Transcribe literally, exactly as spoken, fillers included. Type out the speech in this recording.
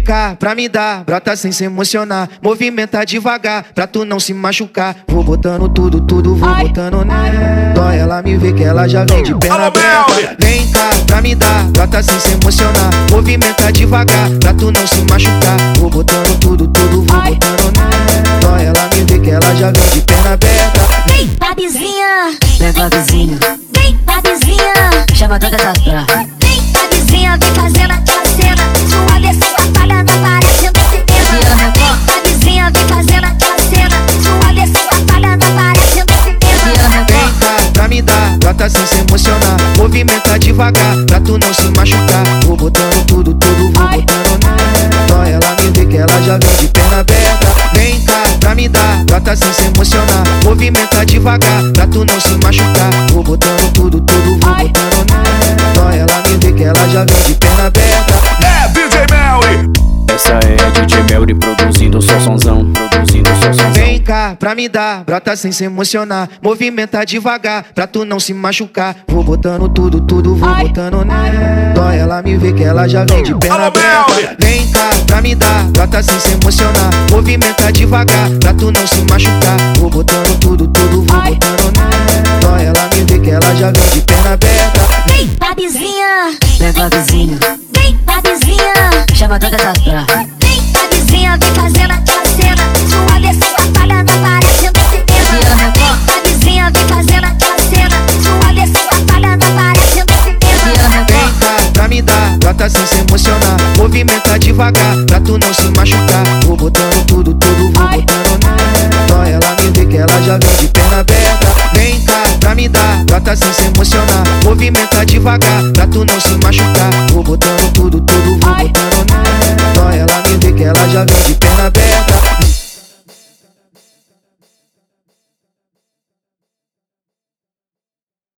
cá pra me dar, brota sem se emocionar. Movimenta devagar pra tu não se machucar. Vou botando tudo, tudo, vou botando nela. Dói ela me vê que ela já vem de perna aberta. Vem cá pra me dar, brota sem se emocionar. Movimenta devagar pra tu não se machucar. Vou botando tudo, tudo, vou botando nela. Dói ela me vê que ela já vem de perna aberta. Vem, Babizinha, Vem, Babizinha, vem, Babizinha, chama todas as pra. vem, Babizinha, vem fazendo aquela cena. Sua descida safada não parece um cinema. Vem, Babizinha, vem fazendo aquela cena. Sua descida safada não parece um cinema. Vem cá pra me dar, brota sem se emocionar. Movimenta devagar pra tu não se machucar. Vou botando tudo, tudo, vou botando nela. Dói ela me vê que ela já vem de perna aberta. Vem cá pra me dar, brota sem se emocionar. Movimenta devagar pra tu não se machucar. Vou botando tudo, tudo, vou botando nela. Dói ela me vê que ela já vem de perna aberta. É D J Melly. Essa é a D J Melly produzindo só sonzão, produzindo só sonzão. Vem cá pra me dar, brota sem se emocionar. Movimenta devagar pra tu não se machucar. Vou botando tudo, tudo, vou botando nela. Dói ela me vê que ela já vem de perna aberta. Vem cá pra me dar, brota sem se emocionar. Movimenta devagar pra tu não se machucar. Vou botando tudo, tudo, vou botando nela. Dói ela me vê que ela já vem de perna aberta. Vem, Babizinha, Vem, Babizinha, vem, Babizinha, chama todas as pra. vem, Babizinha, vem fazendo aquela cena. Sua descida safada não parece um cinema. Vem, Babizinha, vem fazendo aquela cena. Sua descida safada não parece um cinema. Vem cá pra me dar, brota sem se emocionar. Movimenta devagar pra tu não se machucar. Vou botando tudo, tudo, vou botando nela. Dói ela me vê que ela já vem de perna aberta. Vem cá pra me dar, brota sem se emocionar. Movimenta devagar pra tu não se machucar. Vou botando tudo, tudo, vou botando nela. Dói ela me vê que ela já vem de perna aberta.